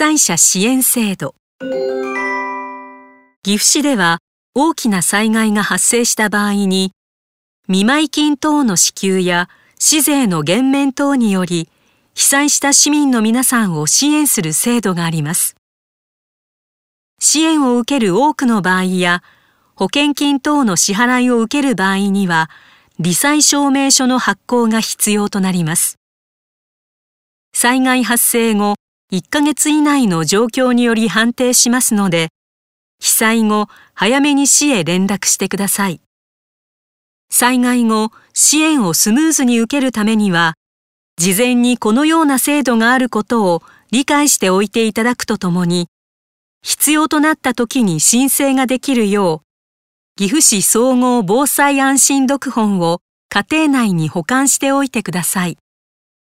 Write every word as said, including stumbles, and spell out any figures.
災者支援制度。岐阜市では大きな災害が発生した場合に、見舞金等の支給や市税の減免等により、被災した市民の皆さんを支援する制度があります。支援を受ける多くの場合や、保険金等の支払いを受ける場合には、罹災証明書の発行が必要となります。災害発生後いっかげつ以内の状況により判定しますので、被災後早めに市へ連絡してください。災害後、支援をスムーズに受けるためには、事前にこのような制度があることを理解しておいていただくとともに、必要となった時に申請ができるよう、岐阜市総合防災安心読本を家庭内に保管しておいてください。